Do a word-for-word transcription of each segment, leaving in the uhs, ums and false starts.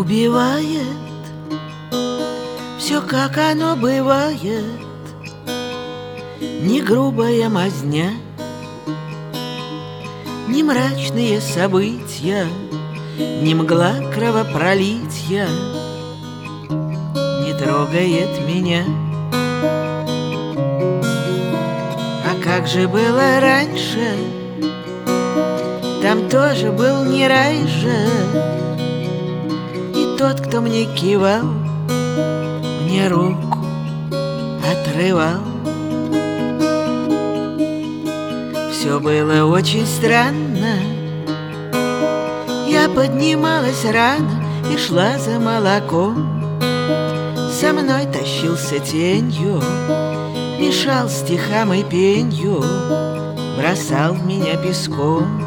убивает все, как оно бывает, не грубая мазня, не мрачные события, не мгла кровопролития не трогает меня. А как же было раньше, там тоже был не рай же, и тот, кто мне кивал, мне руку отрывал. Все было очень странно. Я поднималась рано и шла за молоком. Со мной тащился тенью, мешал стихам и пенью, бросал в меня песком.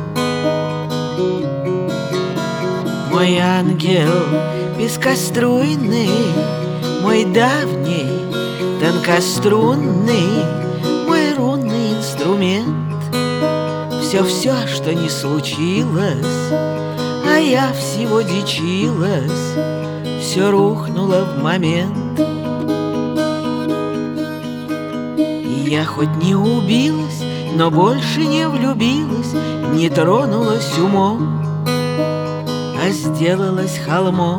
Мой ангел пескоструйный, мой давний тонкострунный, мой рунный инструмент. Все-все, что не случилось, а я всего дичилась, все рухнуло в момент. И я хоть не убилась, но больше не влюбилась, не тронулась умом, а сделалась холмом.